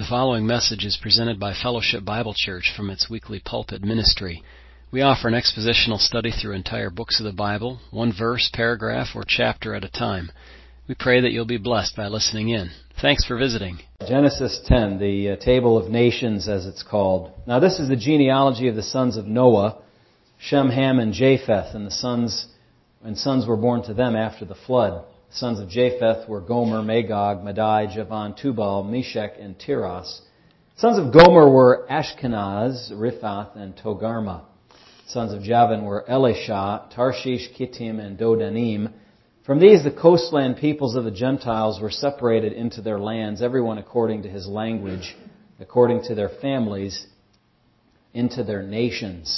The following message is presented by Fellowship Bible Church from its weekly pulpit ministry. We offer an expositional study through entire books of the Bible, one verse, paragraph, or chapter at a time. We pray that you'll be blessed by listening in. Thanks for visiting. Genesis 10, the Table of Nations as it's called. Now this is the genealogy of the sons of Noah, Shem, Ham, and Japheth, and sons were born to them after the flood. The sons of Japheth were Gomer, Magog, Madai, Javan, Tubal, Meshech, and Tiras. The sons of Gomer were Ashkenaz, Riphath, and Togarmah. The sons of Javan were Elisha, Tarshish, Kittim, and Dodanim. From these the coastland peoples of the Gentiles were separated into their lands, everyone according to his language, according to their families, into their nations.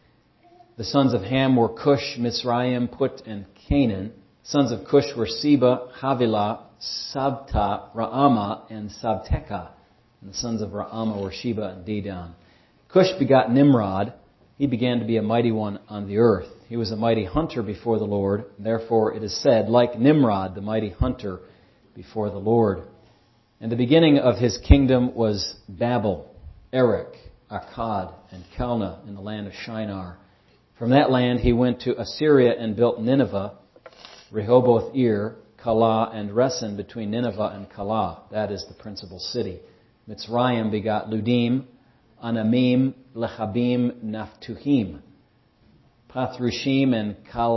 The sons of Ham were Cush, Mizraim, Put, and Canaan. The sons of Cush were Seba, Havilah, Sabta, Raamah, and Sabteka. And the sons of Raamah were Sheba and Dedan. Cush begot Nimrod. He began to be a mighty one on the earth. He was a mighty hunter before the Lord. Therefore it is said, like Nimrod, the mighty hunter before the Lord. And the beginning of his kingdom was Babel, Erech, Akkad, and Calneh in the land of Shinar. From that land he went to Assyria and built Nineveh, Rehoboth-ir, Calah, and Resen between Nineveh and Calah. That is the principal city. Mitzrayim begot Ludim, Anamim, Lechabim, Naphtuhim, Pathrushim, and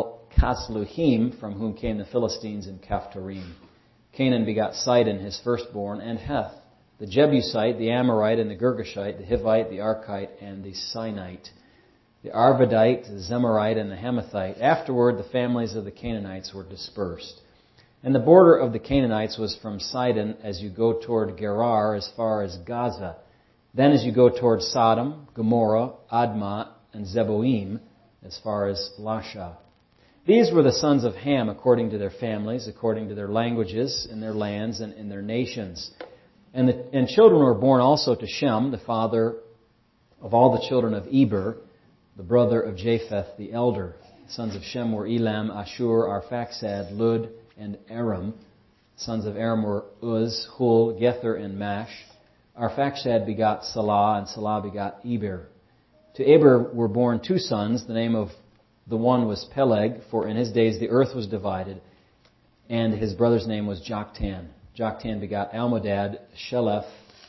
Casluhim, from whom came the Philistines in Caphtorim. Canaan begot Sidon, his firstborn, and Heth, the Jebusite, the Amorite, and the Girgashite, the Hivite, the Archite, and the Sinite, the Arvadite, the Zemarite, and the Hamathite. Afterward, the families of the Canaanites were dispersed. And the border of the Canaanites was from Sidon as you go toward Gerar as far as Gaza. Then as you go toward Sodom, Gomorrah, Admah, and Zeboim as far as Lasha. These were the sons of Ham according to their families, according to their languages, in their lands, and in their nations. And children were born also to Shem, the father of all the children of Eber, the brother of Japheth the elder. The sons of Shem were Elam, Ashur, Arphaxad, Lud, and Aram. The sons of Aram were Uz, Hul, Gether, and Mash. Arphaxad begot Salah, and Salah begot Eber. To Eber were born two sons. The name of the one was Peleg, for in his days the earth was divided, and his brother's name was Joktan. Joktan begot Almodad, Sheleph,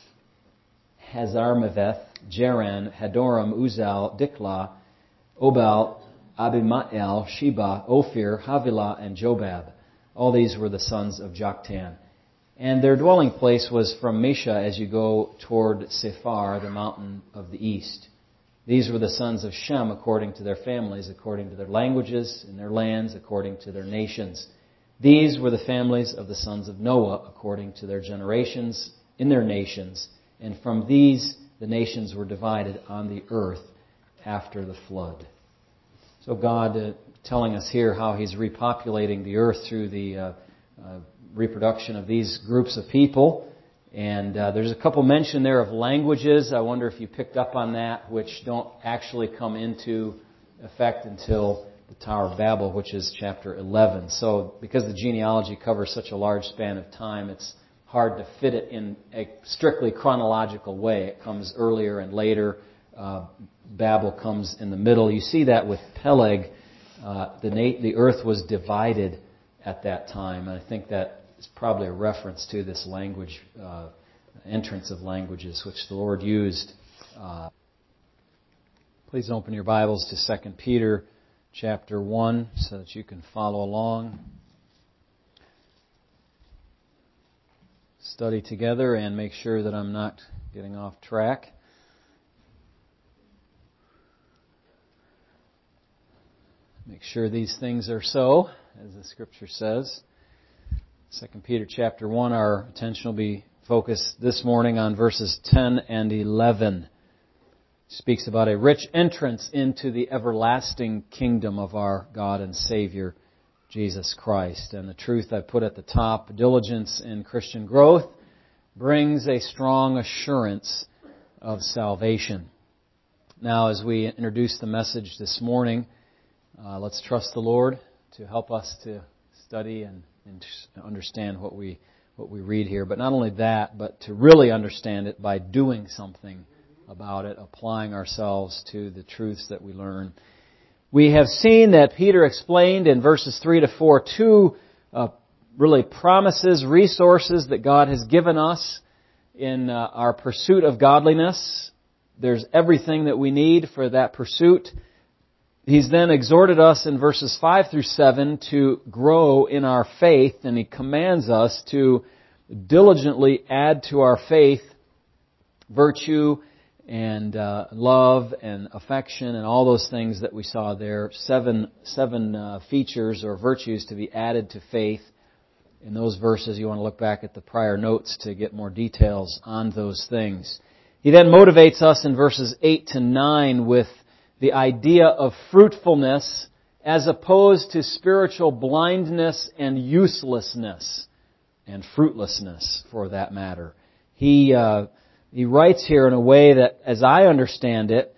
Hazarmaveth, Jaran, Hadoram, Uzal, Diklah, Obal, Abimael, Sheba, Ophir, Havilah, and Jobab. All these were the sons of Joktan. And their dwelling place was from Mesha as you go toward Sephar, the mountain of the east. These were the sons of Shem according to their families, according to their languages, in their lands, according to their nations. These were the families of the sons of Noah according to their generations, in their nations. And from these the nations were divided on the earth after the flood. So God telling us here how He's repopulating the earth through the reproduction of these groups of people. And there's a couple mention there of languages. I wonder if you picked up on that, which don't actually come into effect until the Tower of Babel, which is chapter 11. So because the genealogy covers such a large span of time, it's hard to fit it in a strictly chronological way. It comes earlier and later. Babel comes in the middle. You see that with Peleg. The earth was divided at that time. And I think that is probably a reference to this language, entrance of languages, which the Lord used. Please open your Bibles to 2 Peter chapter 1 so that you can follow along. Study together and make sure that I'm not getting off track. Make sure these things are so, as the Scripture says. 2 Peter chapter 1, our attention will be focused this morning on verses 10 and 11. It speaks about a rich entrance into the everlasting kingdom of our God and Savior, Jesus Christ. And the truth I put at the top, diligence in Christian growth brings a strong assurance of salvation. Now, as we introduce the message this morning, let's trust the Lord to help us to study and understand what we what we read here. But not only that, but to really understand it by doing something about it, applying ourselves to the truths that we learn. We have seen that Peter explained in verses 3 to 4 two really promises, resources that God has given us in our pursuit of godliness. There's everything that we need for that pursuit. He's then exhorted us in verses 5 through 7 to grow in our faith, and He commands us to diligently add to our faith virtue and love and affection and all those things that we saw there. Seven features or virtues to be added to faith. In those verses, you want to look back at the prior notes to get more details on those things. He then motivates us in verses 8 to 9 with the idea of fruitfulness as opposed to spiritual blindness and uselessness and fruitlessness, for that matter. He writes here in a way that, as I understand it,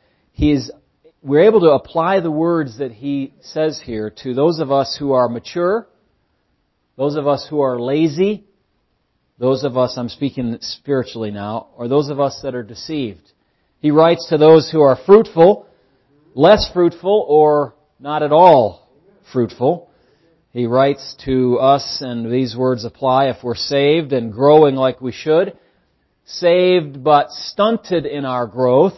we're able to apply the words that he says here to those of us who are mature, those of us who are lazy, those of us, I'm speaking spiritually now, or those of us that are deceived. He writes to those who are fruitful, less fruitful, or not at all fruitful. He writes to us, and these words apply if we're saved and growing like we should, saved but stunted in our growth,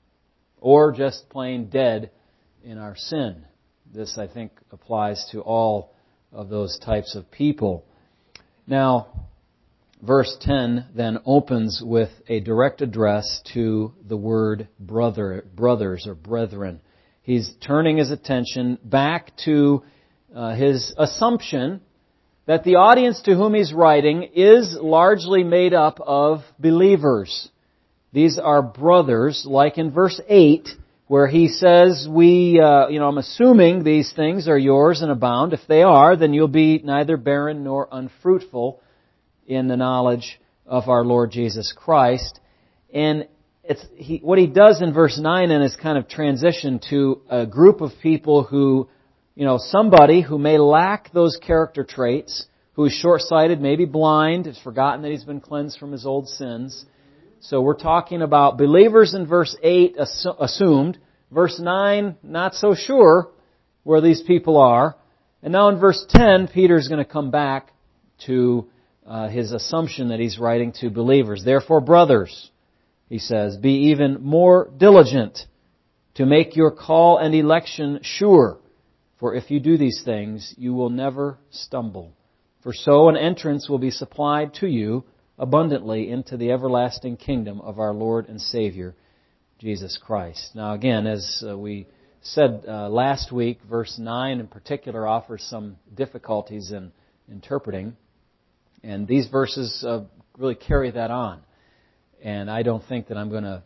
or just plain dead in our sin. This, I think, applies to all of those types of people. Now, verse 10 then opens with a direct address to the word brothers or brethren. He's turning his attention back to his assumption that the audience to whom he's writing is largely made up of believers. These are brothers, like in verse 8, where he says, I'm assuming these things are yours and abound. If they are, then you'll be neither barren nor unfruitful in the knowledge of our Lord Jesus Christ. And what he does in verse 9 and is kind of transition to a group of people who, somebody who may lack those character traits, who is short-sighted, maybe blind, has forgotten that he's been cleansed from his old sins. So we're talking about believers in verse 8 assumed. Verse 9, not so sure where these people are. And now in verse 10, Peter's going to come back to his assumption that he's writing to believers. Therefore, brothers, he says, be even more diligent to make your call and election sure. For if you do these things, you will never stumble. For so an entrance will be supplied to you abundantly into the everlasting kingdom of our Lord and Savior, Jesus Christ. Now again, as we said last week, verse 9 in particular offers some difficulties in interpreting. And these verses really carry that on. And I don't think that I'm going to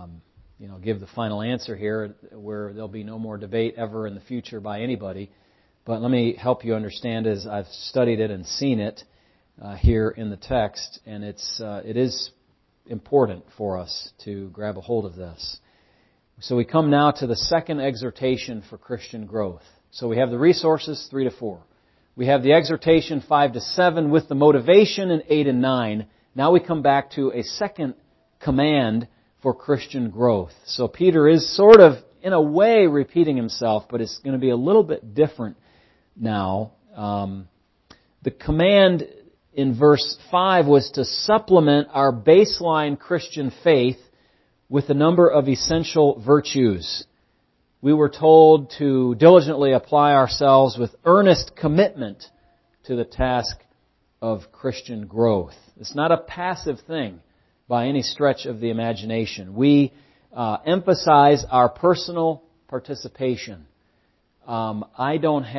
give the final answer here where there'll be no more debate ever in the future by anybody. But let me help you understand as I've studied it and seen it here in the text. And it is important for us to grab a hold of this. So we come now to the second exhortation for Christian growth. So we have the resources 3 to 4. We have the exhortation 5 to 7 with the motivation in 8 and 9. Now we come back to a second command for Christian growth. So Peter is sort of, in a way, repeating himself, but it's going to be a little bit different now. The command in verse 5 was to supplement our baseline Christian faith with a number of essential virtues. We were told to diligently apply ourselves with earnest commitment to the task of Christian growth. It's not a passive thing by any stretch of the imagination. We emphasize our personal participation. I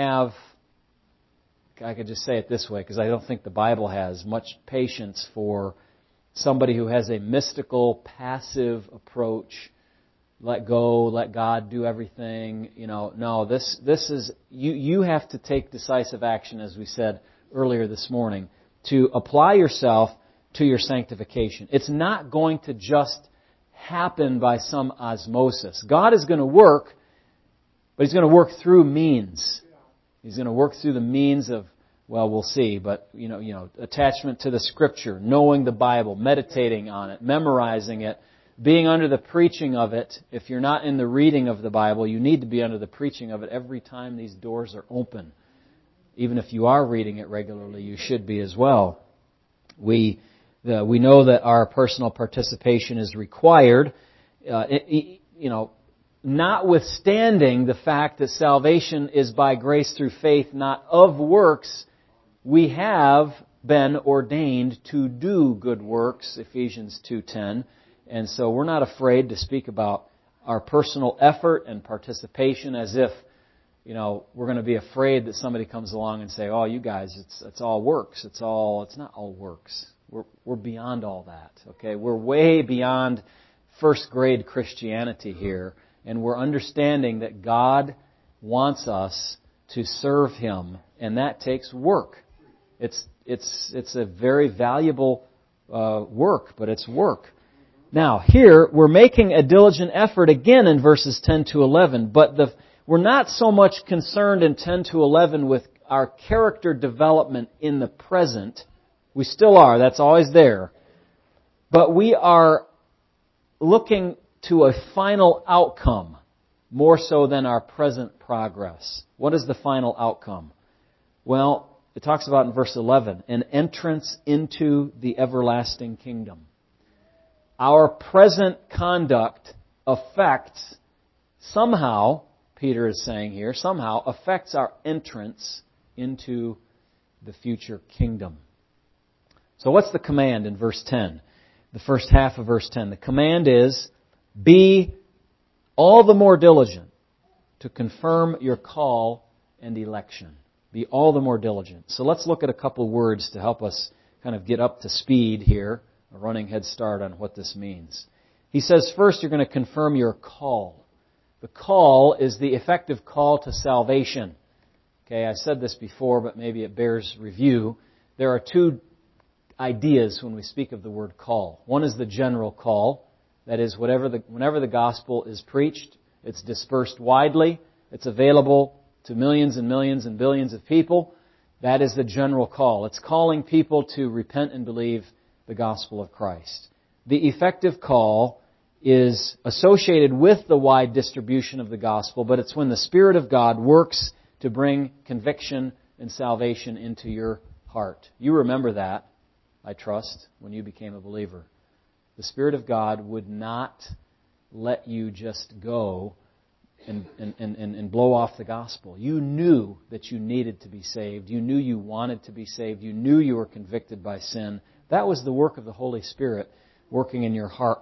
could just say it this way, because I don't think the Bible has much patience for somebody who has a mystical, passive approach. Let go, let God do everything. No, this is, you have to take decisive action, as we said earlier this morning, to apply yourself to your sanctification. It's not going to just happen by some osmosis. God is going to work, but He's going to work through means. He's going to work through the means of well, we'll see, but attachment to the Scripture, knowing the Bible, meditating on it, memorizing it, being under the preaching of it. If you're not in the reading of the Bible, you need to be under the preaching of it every time these doors are open. Even if you are reading it regularly, you should be as well. We know that our personal participation is required. Notwithstanding the fact that salvation is by grace through faith, not of works, we have been ordained to do good works, Ephesians 2:10. And so we're not afraid to speak about our personal effort and participation as if, we're going to be afraid that somebody comes along and say, "Oh, you guys, it's all works. It's not all works." We're beyond all that. Okay, we're way beyond first grade Christianity here, and we're understanding that God wants us to serve Him, and that takes work. It's a very valuable work, but it's work. Now, here, we're making a diligent effort again in verses 10 to 11, but we're not so much concerned in 10 to 11 with our character development in the present. We still are, that's always there. But we are looking to a final outcome more so than our present progress. What is the final outcome? Well, it talks about in verse 11, an entrance into the everlasting kingdom. Our present conduct affects, somehow, Peter is saying here, somehow affects our entrance into the future kingdom. So what's the command in verse 10? The first half of verse 10. The command is, be all the more diligent to confirm your call and election. Be all the more diligent. So let's look at a couple words to help us kind of get up to speed here, a running head start on what this means. He says first you're going to confirm your call. The call is the effective call to salvation. Okay, I said this before, but maybe it bears review. There are two ideas when we speak of the word call. One is the general call. That is, whenever the gospel is preached, it's dispersed widely. It's available to millions and millions and billions of people. That is the general call. It's calling people to repent and believe the gospel of Christ. The effective call is associated with the wide distribution of the gospel, but it's when the Spirit of God works to bring conviction and salvation into your heart. You remember that, I trust, when you became a believer. The Spirit of God would not let you just go and blow off the gospel. You knew that you needed to be saved. You knew you wanted to be saved. You knew you were convicted by sin. That was the work of the Holy Spirit working in your heart.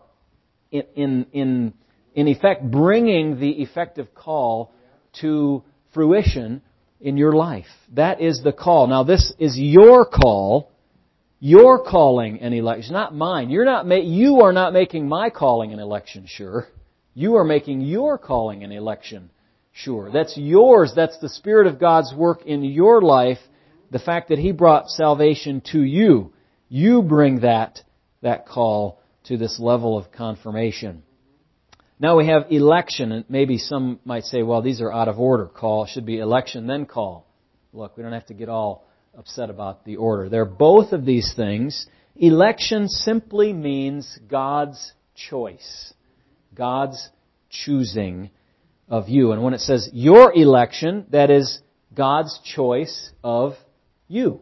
In effect, bringing the effective call to fruition in your life. That is the call. Now, this is your call. Your calling and election, not mine. You are not making my calling and election sure. You are making your calling and election sure. That's yours. That's the Spirit of God's work in your life. The fact that He brought salvation to you. You bring that call to this level of confirmation. Now we have election, and maybe some might say, well, these are out of order. Call should be election, then call. Look, we don't have to get all upset about the order. They're both of these things. Election simply means God's choice. God's choosing of you. And when it says your election, that is God's choice of you.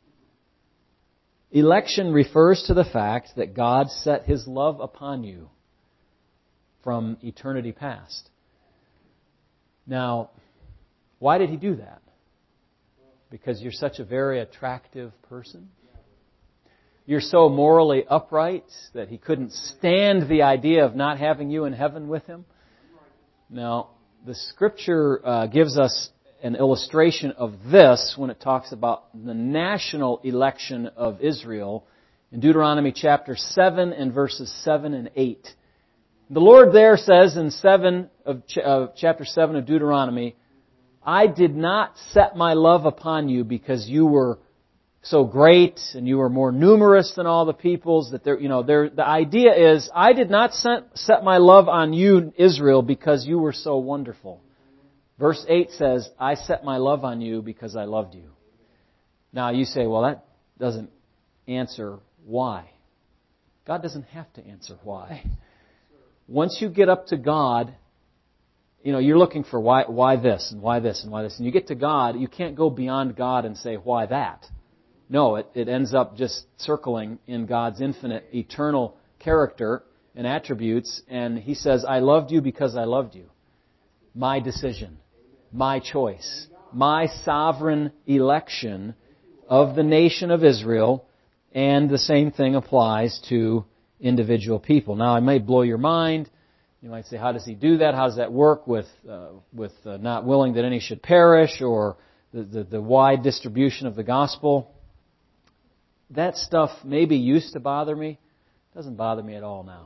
Election refers to the fact that God set His love upon you from eternity past. Now, why did He do that? Because you're such a very attractive person? You're so morally upright that He couldn't stand the idea of not having you in heaven with Him? Now, the Scripture gives us an illustration of this when it talks about the national election of Israel in Deuteronomy chapter 7 and verses 7 and 8. The Lord there says in chapter 7 of Deuteronomy, I did not set my love upon you because you were so great and you were more numerous than all the peoples. The idea is, I did not set my love on you, Israel, because you were so wonderful. Verse 8 says, I set my love on you because I loved you. Now you say, well, that doesn't answer why. God doesn't have to answer why. Once you get up to God, you're looking for why this and why this and why this. And you get to God, you can't go beyond God and say, why that? No, it ends up just circling in God's infinite, eternal character and attributes. And He says, I loved you because I loved you. My decision, my choice, my sovereign election of the nation of Israel. And the same thing applies to individual people. Now, it may blow your mind. You might say, how does He do that? How does that work with not willing that any should perish, or the wide distribution of the gospel? That stuff maybe used to bother me. It doesn't bother me at all now.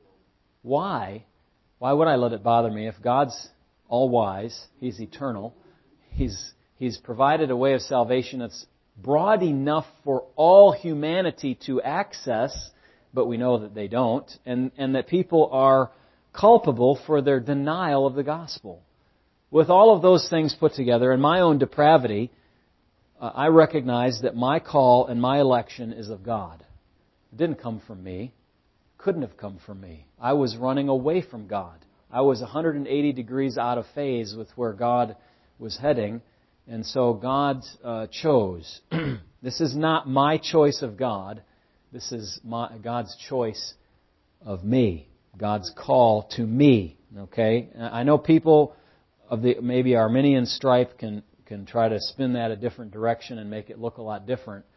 Why? Why would I let it bother me if God's all-wise, He's eternal, He's provided a way of salvation that's broad enough for all humanity to access, but we know that they don't, and that people are culpable for their denial of the gospel. With all of those things put together, and my own depravity, I recognize that my call and my election is of God. It didn't come from me. Couldn't have come from me. I was running away from God. I was 180 degrees out of phase with where God was heading, and so God chose. This is not my choice of God. This is God's choice of me. God's call to me. Okay? I know people of the maybe Arminian stripe can try to spin that a different direction and make it look a lot different.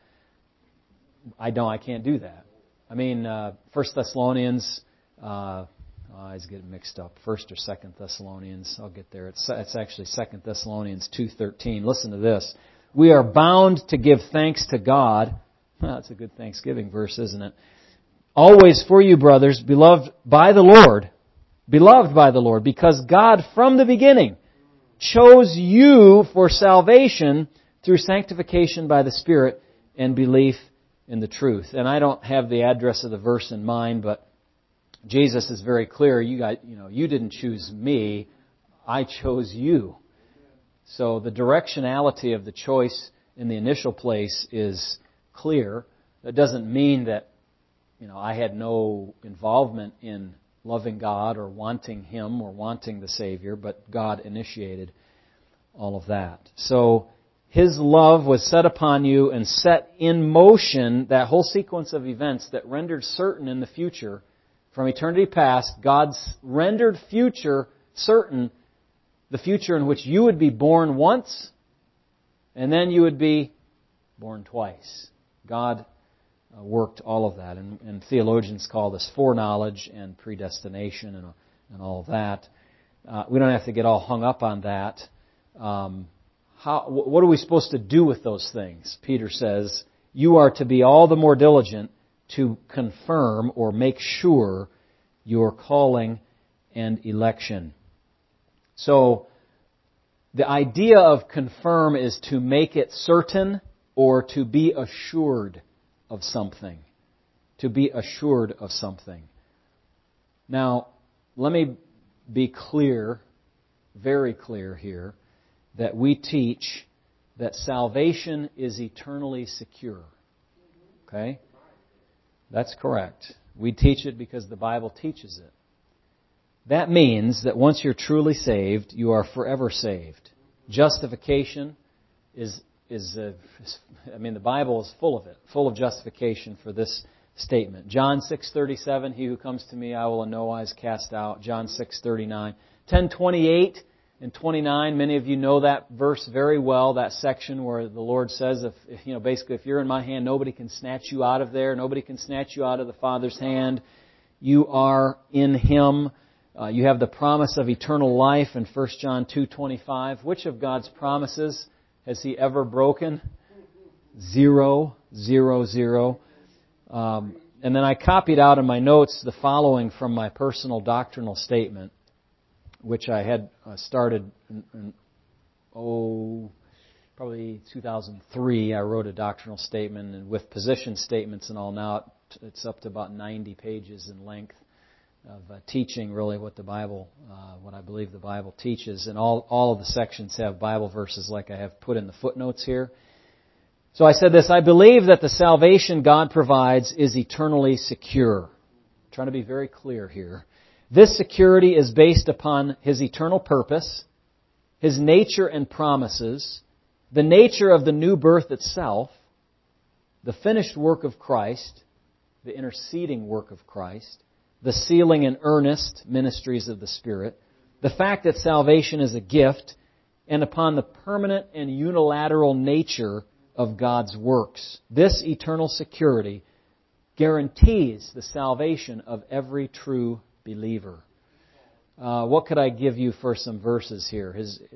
I can't do that. I mean, 1 Thessalonians, I always get mixed up. 1 or 2 Thessalonians, I'll get there. It's actually 2 Thessalonians 2:13. Listen to this. We are bound to give thanks to God. Well, that's a good Thanksgiving verse, isn't it? Always for you, brothers, beloved by the Lord, because God from the beginning chose you for salvation through sanctification by the Spirit and belief in the truth. And I don't have the address of the verse in mind, but Jesus is very clear. You didn't choose me, I chose you. So the directionality of the choice in the initial place is clear. That doesn't mean that I had no involvement in loving God or wanting Him or wanting the Savior, but God initiated all of that. So His love was set upon you and set in motion that whole sequence of events that rendered certain in the future, from eternity past, God's rendered future certain, the future in which you would be born once and then you would be born twice. God worked all of that, and theologians call this foreknowledge and predestination and all of that. We don't have to get all hung up on that. What are we supposed to do with those things? Peter says, you are to be all the more diligent to confirm or make sure your calling and election. So, the idea of confirm is to make it certain or to be assured of something. To be assured of something. Now, let me be clear, very clear here, that we teach that salvation is eternally secure. Okay? That's correct. We teach it because the Bible teaches it. That means that once you're truly saved, you are forever saved. Justification the Bible is full of it, full of justification for this statement. John 6:37, he who comes to me I will in no wise cast out. John 6:39. 10:28 and 29, many of you know that verse very well, that section where the Lord says, basically if you're in my hand, nobody can snatch you out of there, nobody can snatch you out of the Father's hand. You are in Him. You have the promise of eternal life in 1 John 2:25. Which of God's promises has He ever broken? 0, 0, 0. And then I copied out in my notes the following from my personal doctrinal statement, which I had started in probably 2003. I wrote a doctrinal statement, and with position statements and all, now it's up to about 90 pages in length of teaching really what the Bible, what I believe the Bible teaches. And all of the sections have Bible verses like I have put in the footnotes here. So I said this, I believe that the salvation God provides is eternally secure. I'm trying to be very clear here. This security is based upon His eternal purpose, His nature and promises, the nature of the new birth itself, the finished work of Christ, the interceding work of Christ, the sealing and earnest ministries of the Spirit, the fact that salvation is a gift, and upon the permanent and unilateral nature of God's works. This eternal security guarantees the salvation of every true believer. What could I give you for some verses here?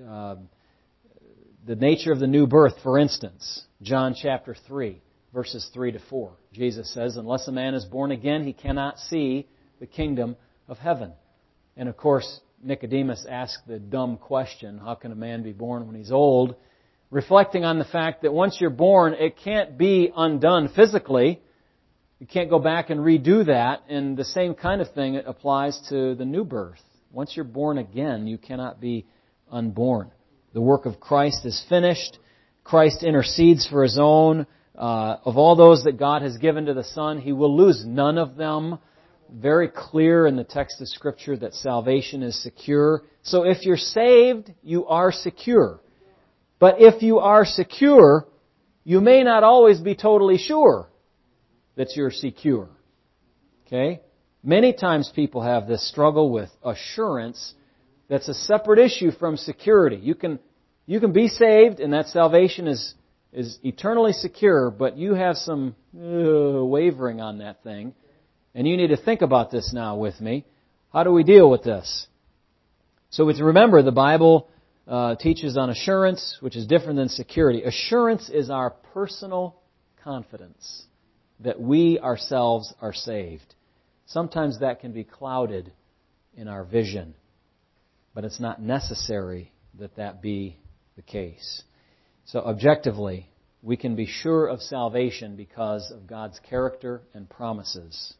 The nature of the new birth, for instance, John chapter 3, verses 3 to 4. Jesus says, unless a man is born again, he cannot see the kingdom of heaven. And of course, Nicodemus asked the dumb question, how can a man be born when he's old? Reflecting on the fact that once you're born, it can't be undone physically. You can't go back and redo that. And the same kind of thing applies to the new birth. Once you're born again, you cannot be unborn. The work of Christ is finished. Christ intercedes for His own. Of all those that God has given to the Son, He will lose none of them. Very clear in the text of Scripture that salvation is secure. So if you're saved, you are secure. But if you are secure, you may not always be totally sure that you're secure. Okay? Many times people have this struggle with assurance that's a separate issue from security. You can be saved and that salvation is eternally secure, but you have some wavering on that thing. And you need to think about this now with me. How do we deal with this? So we remember the Bible teaches on assurance, which is different than security. Assurance is our personal confidence that we ourselves are saved. Sometimes that can be clouded in our vision, but it's not necessary that that be the case. So objectively, we can be sure of salvation because of God's character and promises.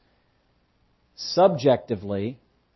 Subjectively,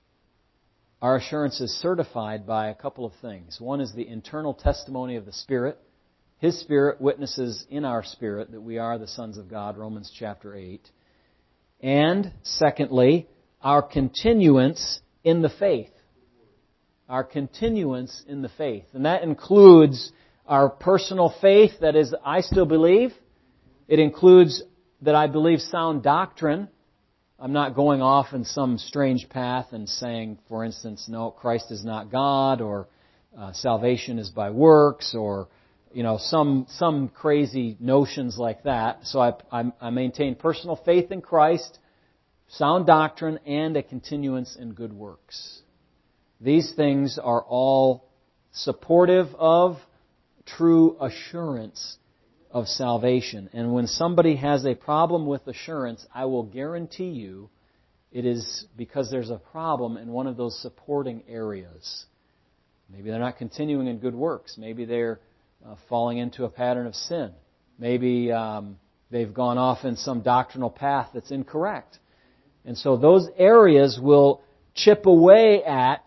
our assurance is certified by a couple of things. One is the internal testimony of the Spirit. His Spirit witnesses in our spirit that we are the sons of God, Romans chapter 8. And secondly, our continuance in the faith. Our continuance in the faith. And that includes our personal faith, that is, I still believe. It includes that I believe sound doctrine. I'm not going off in some strange path and saying, for instance, no, Christ is not God, or salvation is by works, or some crazy notions like that. So I maintain personal faith in Christ, sound doctrine, and a continuance in good works. These things are all supportive of true assurance of salvation. And when somebody has a problem with assurance, I will guarantee you it is because there's a problem in one of those supporting areas. Maybe they're not continuing in good works. Maybe they're falling into a pattern of sin. Maybe they've gone off in some doctrinal path that's incorrect. And so those areas will chop away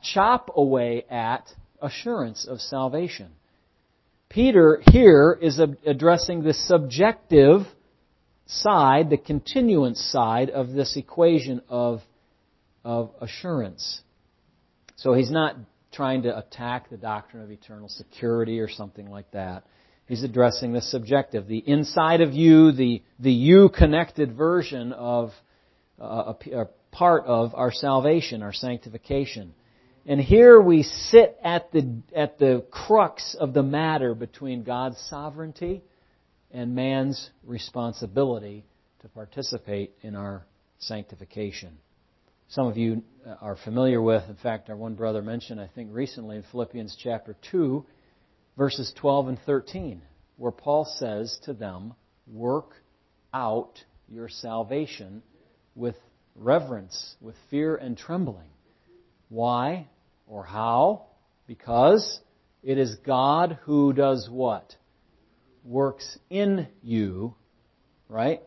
at assurance of salvation. Peter here is addressing the subjective side, the continuance side of this equation of assurance. So he's not trying to attack the doctrine of eternal security or something like that. He's addressing the subjective, the inside of you, the you-connected version of a part of our salvation, our sanctification. And here we sit at the crux of the matter between God's sovereignty and man's responsibility to participate in our sanctification. Some of you are familiar with, in fact, our one brother mentioned, I think recently in Philippians chapter 2, verses 12 and 13, where Paul says to them, work out your salvation with reverence, with fear and trembling. Why or how? Because it is God who does what? Works in you, right?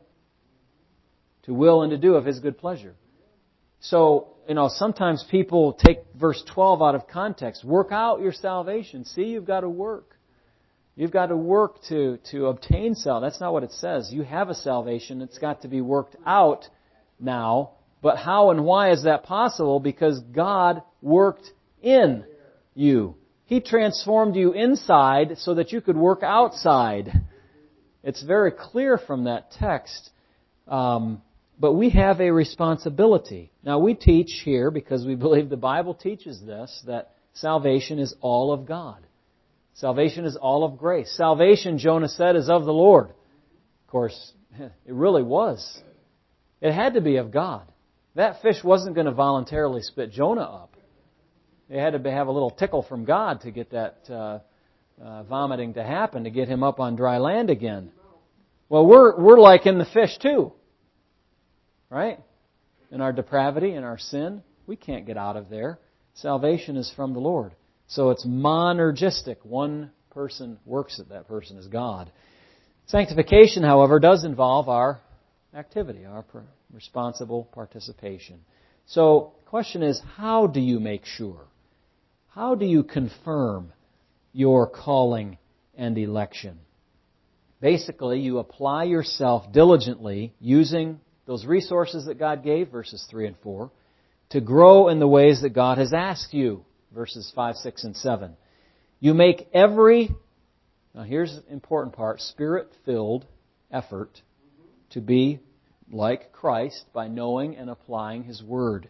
To will and to do of His good pleasure. So, sometimes people take verse 12 out of context. Work out your salvation. See, you've got to work. You've got to work to obtain salvation. That's not what it says. You have a salvation. It's got to be worked out now. But how and why is that possible? Because God worked in you. He transformed you inside so that you could work outside. It's very clear from that text. But we have a responsibility. Now we teach here, because we believe the Bible teaches this, that salvation is all of God. Salvation is all of grace. Salvation, Jonah said, is of the Lord. Of course, it really was. It had to be of God. That fish wasn't going to voluntarily spit Jonah up. They had to have a little tickle from God to get that vomiting to happen, to get him up on dry land again. Well, we're like in the fish too. Right? In our depravity, in our sin, we can't get out of there. Salvation is from the Lord. So it's monergistic. One person works it. That person is God. Sanctification, however, does involve our activity, our responsible participation. So the question is, how do you make sure? How do you confirm your calling and election? Basically, you apply yourself diligently using those resources that God gave, verses 3 and 4, to grow in the ways that God has asked you, verses 5, 6, and 7. You make every, now here's the important part, Spirit-filled effort to be like Christ by knowing and applying His Word.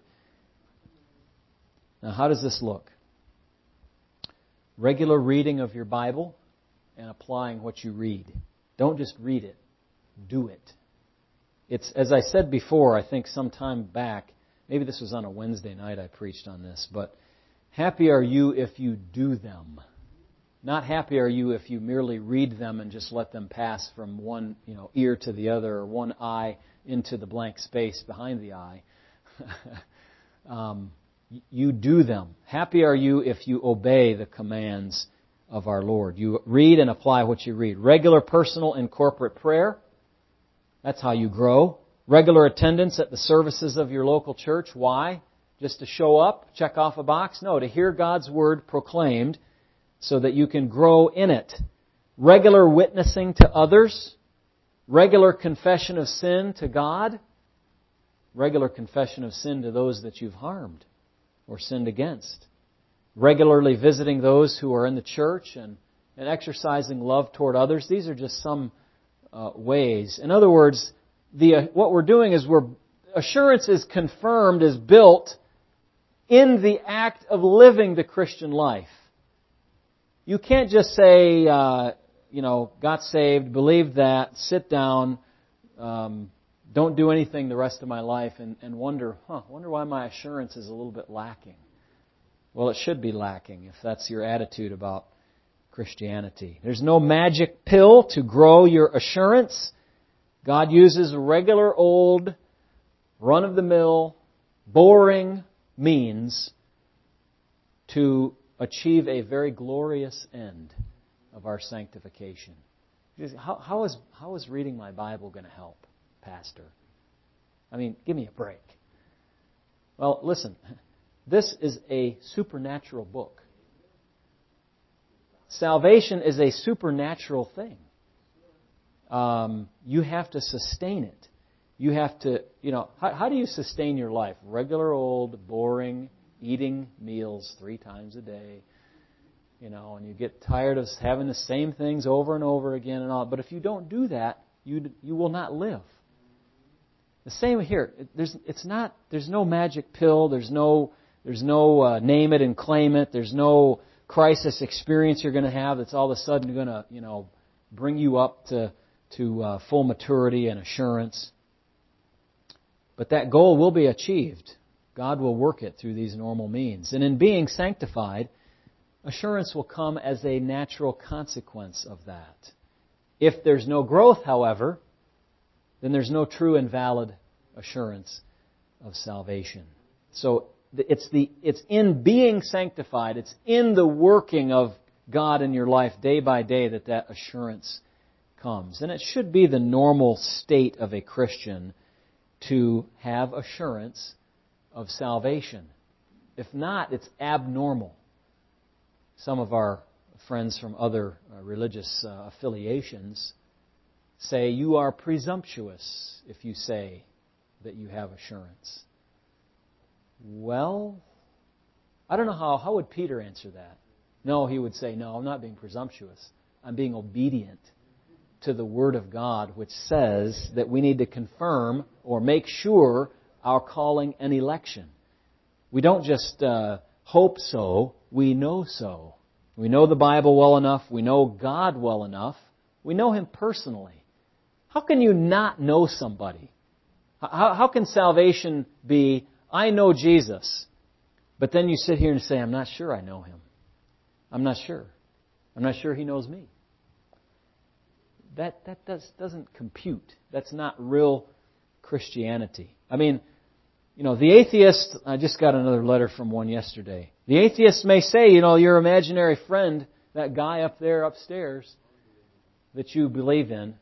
Now how does this look? Regular reading of your Bible and applying what you read. Don't just read it. Do it. It's, as I said before, I think some time back, maybe this was on a Wednesday night I preached on this, but happy are you if you do them. Not happy are you if you merely read them and just let them pass from one ear to the other or one eye into the blank space behind the eye. You do them. Happy are you if you obey the commands of our Lord. You read and apply what you read. Regular personal and corporate prayer. That's how you grow. Regular attendance at the services of your local church. Why? Just to show up, check off a box? No, to hear God's Word proclaimed so that you can grow in it. Regular witnessing to others. Regular confession of sin to God. Regular confession of sin to those that you've harmed or sinned against. Regularly visiting those who are in the church and exercising love toward others. These are just some ways. In other words, what we're doing is assurance is confirmed, is built in the act of living the Christian life. You can't just say, got saved, believed that, sit down, don't do anything the rest of my life, and wonder why my assurance is a little bit lacking. Well, it should be lacking if that's your attitude about Christianity. There's no magic pill to grow your assurance. God uses regular old, run-of-the-mill, boring means to achieve a very glorious end of our sanctification. How is reading my Bible going to help, Pastor? I mean, give me a break. Well, listen, this is a supernatural book. Salvation is a supernatural thing. You have to sustain it. You have to, how do you sustain your life? Regular old, boring, eating meals 3 times a day. And you get tired of having the same things over and over again and all. But if you don't do that, you will not live. The same here. There's no magic pill. There's no name it and claim it. There's no crisis experience you're going to have that's all of a sudden going to, bring you up to full maturity and assurance. But that goal will be achieved. God will work it through these normal means. And in being sanctified, assurance will come as a natural consequence of that. If there's no growth, however, then there's no true and valid assurance of salvation. So it's in being sanctified, it's in the working of God in your life day by day that assurance comes. And it should be the normal state of a Christian to have assurance of salvation. If not, it's abnormal. Some of our friends from other religious affiliations say you are presumptuous if you say that you have assurance. Well, I don't know how would Peter answer that? No, he would say, no, I'm not being presumptuous. I'm being obedient to the Word of God, which says that we need to confirm or make sure our calling and election. We don't just hope so, we know so. We know the Bible well enough, we know God well enough, we know Him personally. How can you not know somebody? How can salvation be, I know Jesus, but then you sit here and say, I'm not sure I know Him. I'm not sure. I'm not sure He knows me. That doesn't compute. That's not real Christianity. I mean, the atheist, I just got another letter from one yesterday. The atheist may say, your imaginary friend, that guy up there upstairs that you believe in,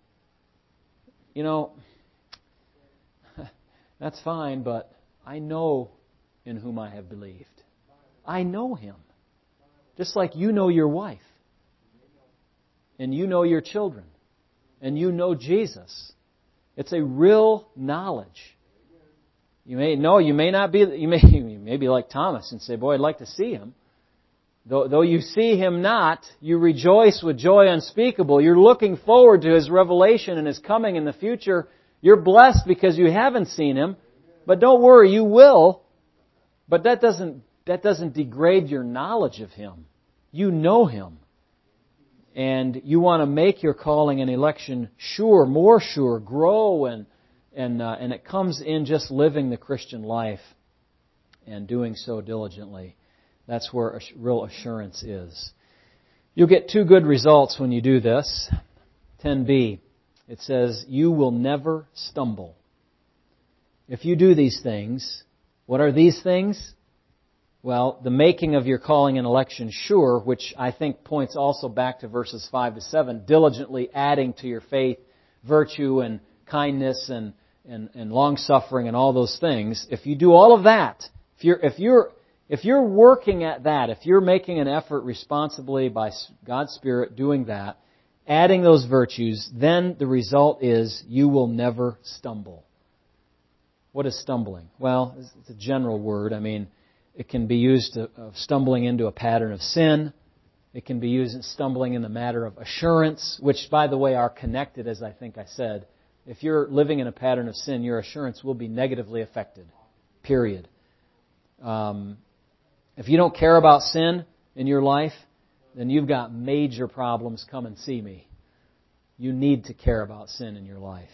that's fine, but I know in whom I have believed. I know Him. Just like you know your wife. And you know your children. And you know Jesus. It's a real knowledge. You may be like Thomas and say, boy, I'd like to see Him. Though you see Him not, you rejoice with joy unspeakable. You're looking forward to His revelation and His coming in the future. You're blessed because you haven't seen Him. But don't worry, you will. But that doesn't degrade your knowledge of Him. You know Him. And you want to make your calling and election sure, more sure, grow, and it comes in just living the Christian life and doing so diligently. That's where real assurance is. You'll get two good results when you do this. 10b, it says, you will never stumble. If you do these things, what are these things? Well, the making of your calling and election sure, which I think points also back to verses 5 to 7, diligently adding to your faith virtue and kindness and long-suffering and all those things. If you do all of that, if you're working at that, if you're making an effort responsibly by God's Spirit doing that, adding those virtues, then the result is you will never stumble. What is stumbling? Well, it's a general word. I mean, it can be used of stumbling into a pattern of sin. It can be used in stumbling in the matter of assurance, which, by the way, are connected, as I think I said. If you're living in a pattern of sin, your assurance will be negatively affected. Period. If you don't care about sin in your life, then you've got major problems. Come and see me. You need to care about sin in your life.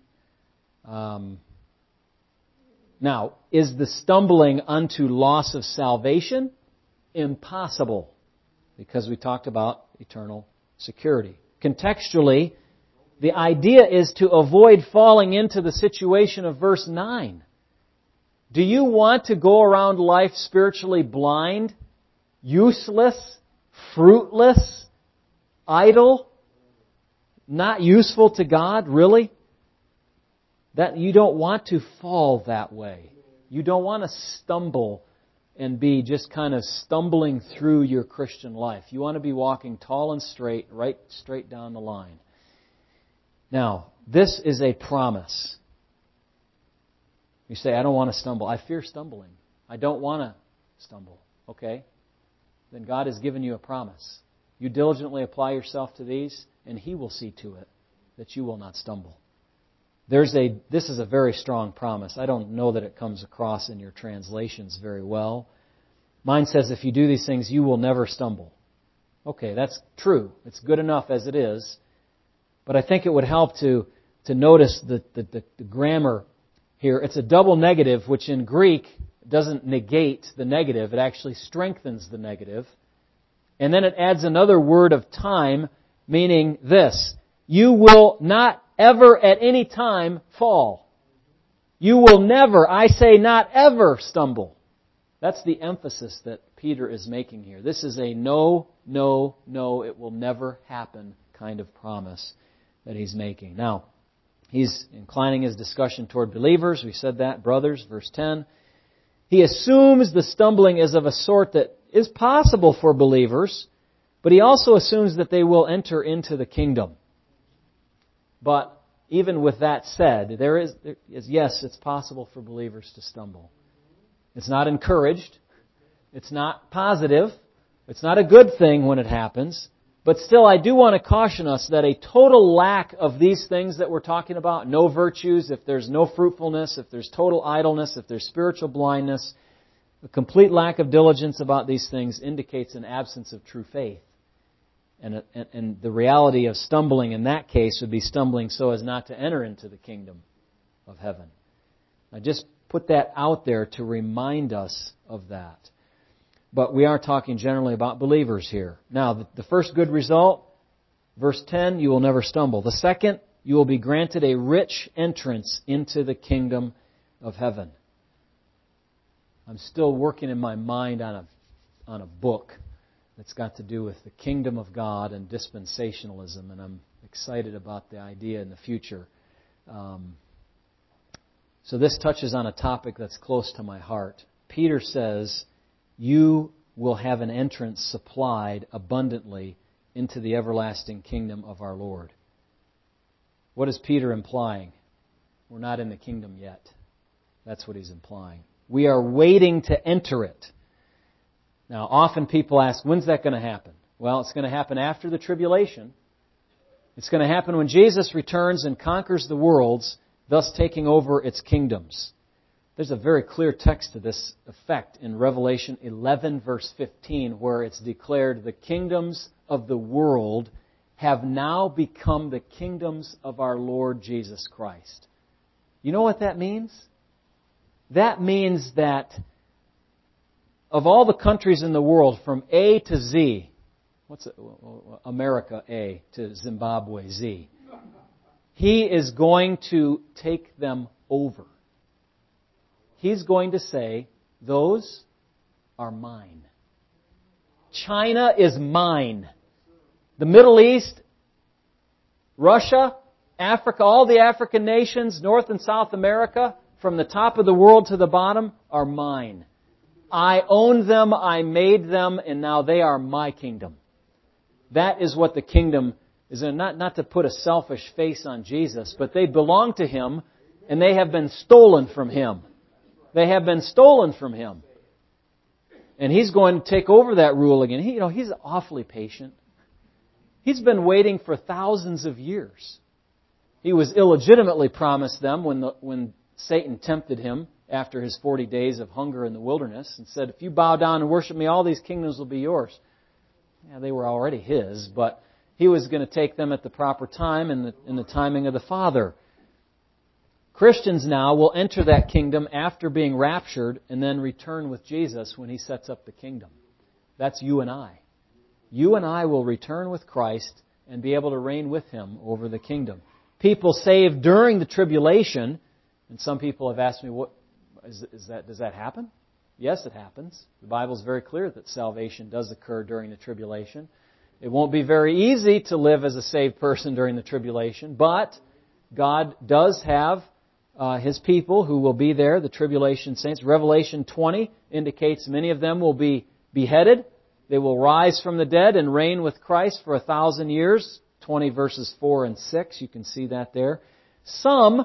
Now, is the stumbling unto loss of salvation? Impossible, because we talked about eternal security. Contextually, the idea is to avoid falling into the situation of verse 9. Do you want to go around life spiritually blind, useless, fruitless, idle, not useful to God, really? That you don't want to fall that way. You don't want to stumble and be just kind of stumbling through your Christian life. You want to be walking tall and straight, right straight down the line. Now, this is a promise. You say, I don't want to stumble. I fear stumbling. I don't want to stumble. Okay? Then God has given you a promise. You diligently apply yourself to these, and He will see to it that you will not stumble. This is a very strong promise. I don't know that it comes across in your translations very well. Mine says, if you do these things, you will never stumble. Okay, that's true. It's good enough as it is. But I think it would help to notice the grammar here. It's a double negative, which in Greek doesn't negate the negative. It actually strengthens the negative. And then it adds another word of time, meaning this. You will not ever at any time fall. You will never, I say not ever, stumble. That's the emphasis that Peter is making here. This is a no, it will never happen kind of promise that he's making. Now, he's inclining his discussion toward believers. We said that, brothers, verse 10. He assumes the stumbling is of a sort that is possible for believers, But he also assumes that they will enter into the kingdom. But even with that said, yes, it's possible for believers to stumble. It's not encouraged. It's not positive. It's not a good thing when it happens. But still, I do want to caution us that a total lack of these things that we're talking about, no virtues, if there's no fruitfulness, if there's total idleness, if there's spiritual blindness, a complete lack of diligence about these things indicates an absence of true faith. And the reality of stumbling in that case would be stumbling so as not to enter into the kingdom of heaven. I just put that out there to remind us of that. But we are talking generally about believers here. Now, the first good result, verse 10, you will never stumble. The second, you will be granted a rich entrance into the kingdom of heaven. I'm still working in my mind on a book that's got to do with the kingdom of God and dispensationalism, and I'm excited about the idea in the future. So this touches on a topic that's close to my heart. Peter says, you will have an entrance supplied abundantly into the everlasting kingdom of our Lord. What is Peter implying? We're not in the kingdom yet. That's what he's implying. We are waiting to enter it. Now, often people ask, when's that going to happen? Well, it's going to happen after the tribulation. It's going to happen when Jesus returns and conquers the worlds, thus taking over its kingdoms. There's a very clear text to this effect in Revelation 11, verse 15, where it's declared, the kingdoms of the world have now become the kingdoms of our Lord Jesus Christ. You know what that means? That means that of all the countries in the world, from A to Z, America A to Zimbabwe Z, He is going to take them over. He's going to say, those are mine. China is mine. The Middle East, Russia, Africa, all the African nations, North and South America, from the top of the world to the bottom, are mine. I owned them, I made them, and now they are my kingdom. That is what the kingdom is. Not to put a selfish face on Jesus, but they belong to Him, and they have been stolen from Him. They have been stolen from Him. And He's going to take over that rule again. He's awfully patient. He's been waiting for thousands of years. He was illegitimately promised them when Satan tempted Him after His 40 days of hunger in the wilderness and said, if you bow down and worship me, all these kingdoms will be yours. Yeah, they were already His, but He was going to take them at the proper time and in the timing of the Father. Christians now will enter that kingdom after being raptured and then return with Jesus when He sets up the kingdom. That's you and I. You and I will return with Christ and be able to reign with Him over the kingdom. People saved during the tribulation, and some people have asked me, does that happen? Yes, it happens. The Bible is very clear that salvation does occur during the tribulation. It won't be very easy to live as a saved person during the tribulation, but God does have His people who will be there, the tribulation saints. Revelation 20 indicates many of them will be beheaded. They will rise from the dead and reign with Christ for 1,000 years. 20 verses 4 and 6, you can see that there. Some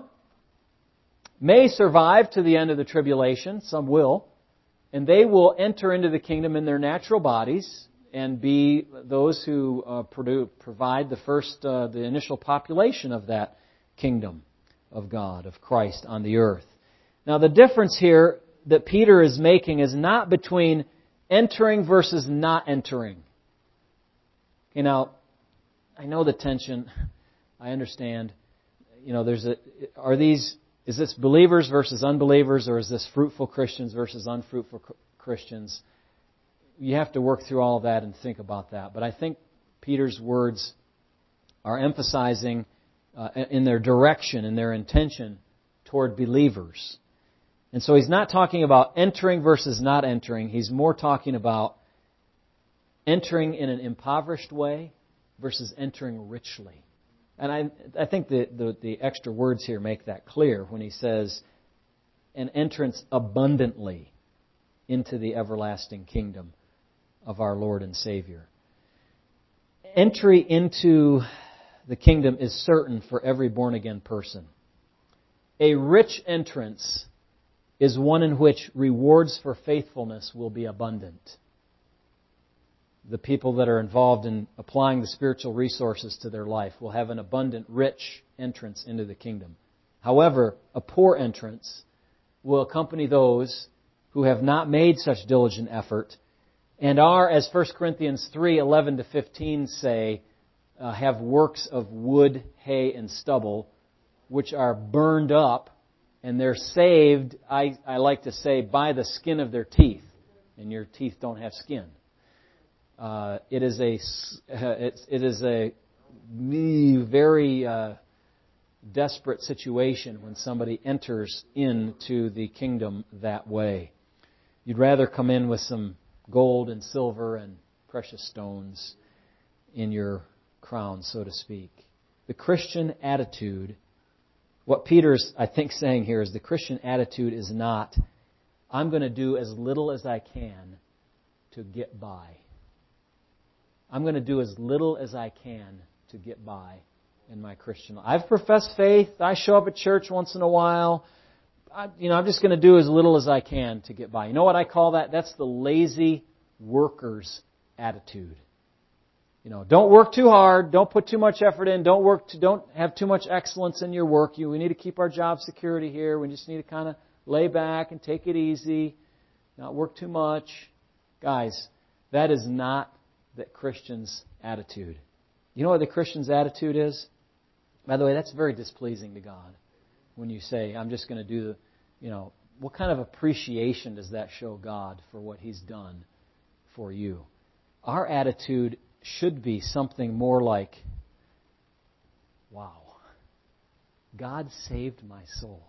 may survive to the end of the tribulation, some will, and they will enter into the kingdom in their natural bodies and be those who provide the initial population of that kingdom of God, of Christ on the earth. Now the difference here that Peter is making is not between entering versus not entering. Okay, now, I know the tension. I understand. Is this believers versus unbelievers, or is this fruitful Christians versus unfruitful Christians? You have to work through all of that and think about that. But I think Peter's words are emphasizing in their direction, in their intention toward believers. And so he's not talking about entering versus not entering. He's more talking about entering in an impoverished way versus entering richly. And I think the extra words here make that clear when he says, an entrance abundantly into the everlasting kingdom of our Lord and Savior. Entry into the kingdom is certain for every born-again person. A rich entrance is one in which rewards for faithfulness will be abundant. The people that are involved in applying the spiritual resources to their life will have an abundant, rich entrance into the kingdom. However, a poor entrance will accompany those who have not made such diligent effort and are, as 1 Corinthians 3:11-15 say, have works of wood, hay, and stubble, which are burned up, and they're saved, I like to say, by the skin of their teeth. And your teeth don't have skin. It is a very desperate situation when somebody enters into the kingdom that way. You'd rather come in with some gold and silver and precious stones in your crown, so to speak. The Christian attitude, what Peter's, I think, saying here is the Christian attitude is not, I'm going to do as little as I can to get by. I'm going to do as little as I can to get by in my Christian life. I've professed faith. I show up at church once in a while. I'm just going to do as little as I can to get by. You know what I call that? That's the lazy worker's attitude. Don't work too hard. Don't put too much effort in. Don't have too much excellence in your work. We need to keep our job security here. We just need to kind of lay back and take it easy, not work too much. Guys, that is not the Christian's attitude. You know what the Christian's attitude is? By the way, that's very displeasing to God. When you say, I'm just going to do what kind of appreciation does that show God for what He's done for you? Our attitude should be something more like, wow, God saved my soul.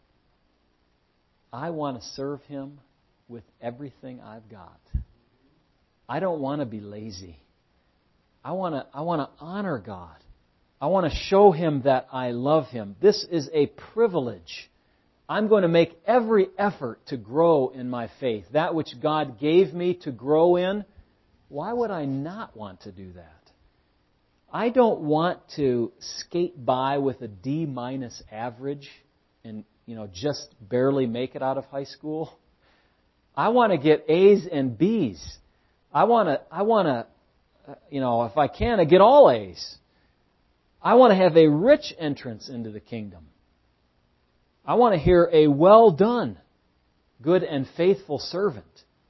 I want to serve Him with everything I've got. I don't want to be lazy. I want to honor God. I want to show Him that I love Him. This is a privilege. I'm going to make every effort to grow in my faith. That which God gave me to grow in, why would I not want to do that? I don't want to skate by with a D- average and just barely make it out of high school. I want to get A's and B's. I want to, if I can, I get all A's. I want to have a rich entrance into the kingdom. I want to hear a well done, good and faithful servant.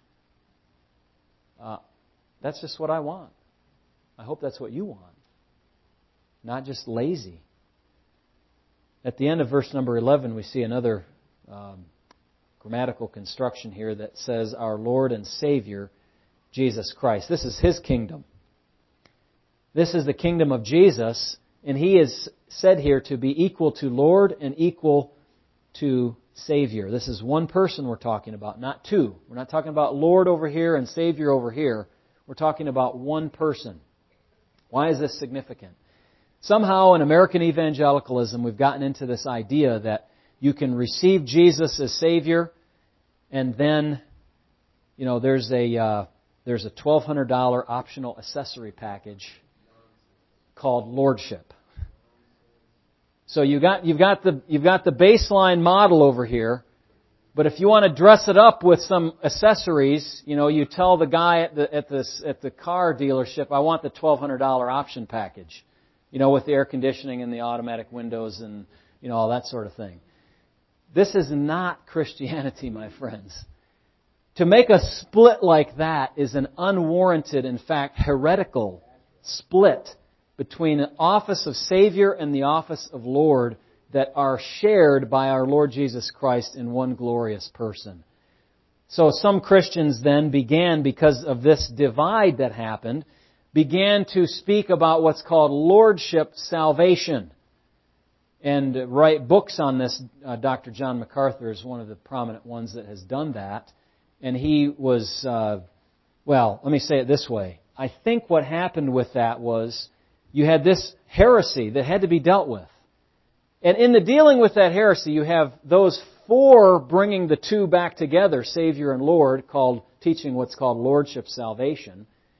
That's just what I want. I hope that's what you want. Not just lazy. At the end of verse number 11, we see another grammatical construction here that says, our Lord and Savior, Jesus Christ. This is His kingdom. This is the kingdom of Jesus, and He is said here to be equal to Lord and equal to Savior. This is one person we're talking about, not two. We're not talking about Lord over here and Savior over here. We're talking about one person. Why is this significant? Somehow in American evangelicalism, we've gotten into this idea that you can receive Jesus as Savior, and then, there's a $1,200 optional accessory package called Lordship. So you've got the baseline model over here, but if you want to dress it up with some accessories, you tell the guy at the car dealership, I want the $1,200 option package, with the air conditioning and the automatic windows and all that sort of thing. This is not Christianity, my friends. To make a split like that is an unwarranted, in fact, heretical split between the office of Savior and the office of Lord that are shared by our Lord Jesus Christ in one glorious person. So some Christians then began, because of this divide that happened, began to speak about what's called lordship salvation and write books on this. Dr. John MacArthur is one of the prominent ones that has done that. And he was, let me say it this way. I think what happened with that was you had this heresy that had to be dealt with. And in the dealing with that heresy, you have those for bringing the two back together, Savior and Lord, teaching what's called lordship salvation.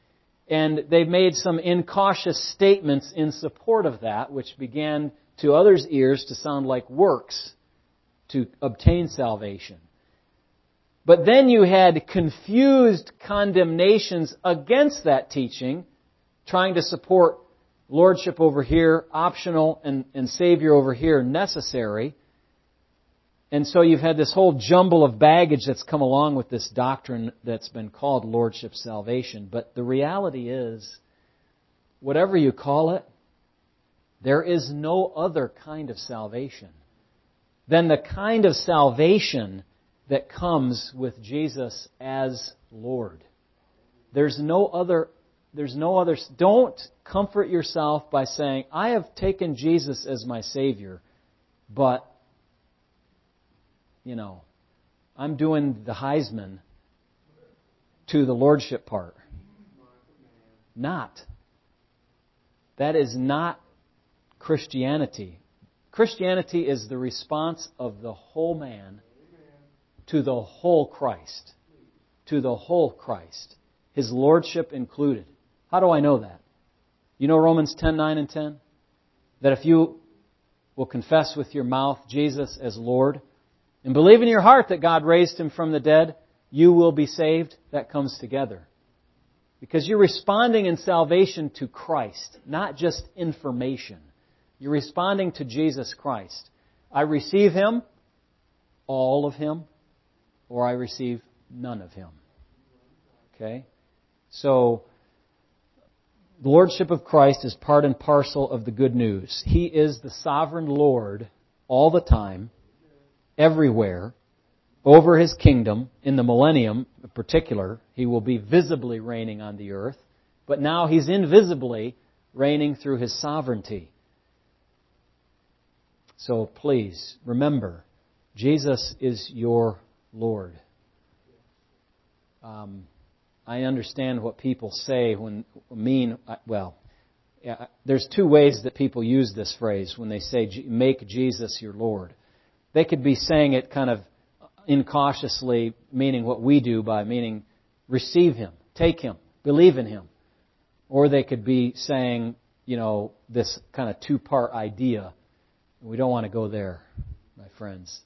And they've made some incautious statements in support of that, which began to others' ears to sound like works to obtain salvation. But then you had confused condemnations against that teaching, trying to support lordship over here, optional, and Savior over here, necessary. And so you've had this whole jumble of baggage that's come along with this doctrine that's been called lordship salvation. But the reality is, whatever you call it, there is no other kind of salvation than the kind of salvation that comes with Jesus as Lord. There's no other. Don't comfort yourself by saying, I have taken Jesus as my Savior, but, I'm doing the Heisman to the Lordship part. Not. That is not Christianity. Christianity is the response of the whole man to the whole Christ. To the whole Christ. His Lordship included. How do I know that? You know Romans 10:9 and 10? That if you will confess with your mouth Jesus as Lord and believe in your heart that God raised Him from the dead, you will be saved. That comes together. Because you're responding in salvation to Christ, not just information. You're responding to Jesus Christ. I receive Him, all of Him, or I receive none of Him. Okay? So, the Lordship of Christ is part and parcel of the good news. He is the sovereign Lord all the time, everywhere, over His kingdom. In the millennium, in particular, He will be visibly reigning on the earth. But now He's invisibly reigning through His sovereignty. So please, remember, Jesus is your Lord. I understand what people say there's two ways that people use this phrase when they say, make Jesus your Lord. They could be saying it kind of incautiously, meaning what we do by meaning receive Him, take Him, believe in Him. Or they could be saying, this kind of two-part idea. We don't want to go there, my friends.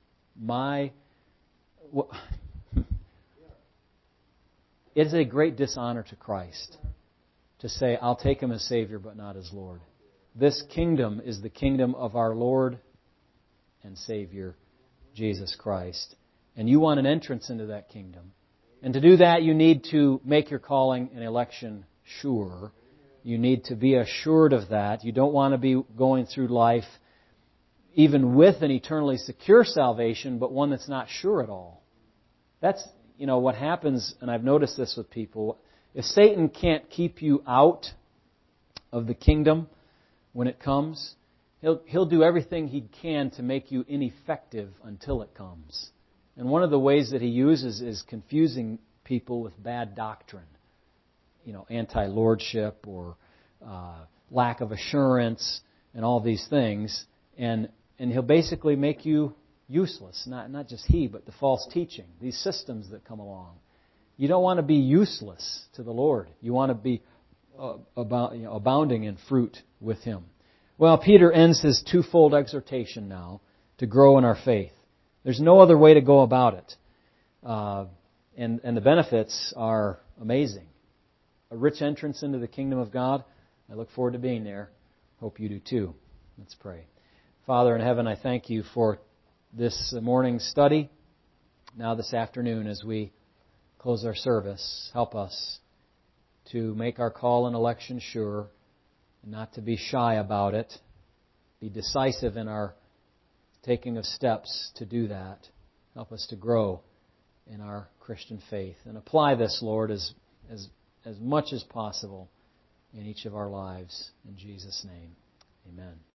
It is a great dishonor to Christ to say, I'll take Him as Savior but not as Lord. This kingdom is the kingdom of our Lord and Savior, Jesus Christ. And you want an entrance into that kingdom. And to do that, you need to make your calling and election sure. You need to be assured of that. You don't want to be going through life even with an eternally secure salvation, but one that's not sure at all. That's, what happens, and I've noticed this with people, if Satan can't keep you out of the kingdom when it comes, he'll do everything he can to make you ineffective until it comes. And one of the ways that he uses is confusing people with bad doctrine. Anti-lordship or lack of assurance and all these things. And he'll basically make you useless. Not just he, but the false teaching. These systems that come along. You don't want to be useless to the Lord. You want to be abounding in fruit with Him. Well, Peter ends his twofold exhortation now to grow in our faith. There's no other way to go about it. And the benefits are amazing. A rich entrance into the kingdom of God. I look forward to being there. Hope you do too. Let's pray. Father in heaven, I thank You for this morning's study. Now this afternoon as we close our service, help us to make our call and election sure, and not to be shy about it. Be decisive in our taking of steps to do that. Help us to grow in our Christian faith. And apply this, Lord, as much as possible in each of our lives. In Jesus' name, amen.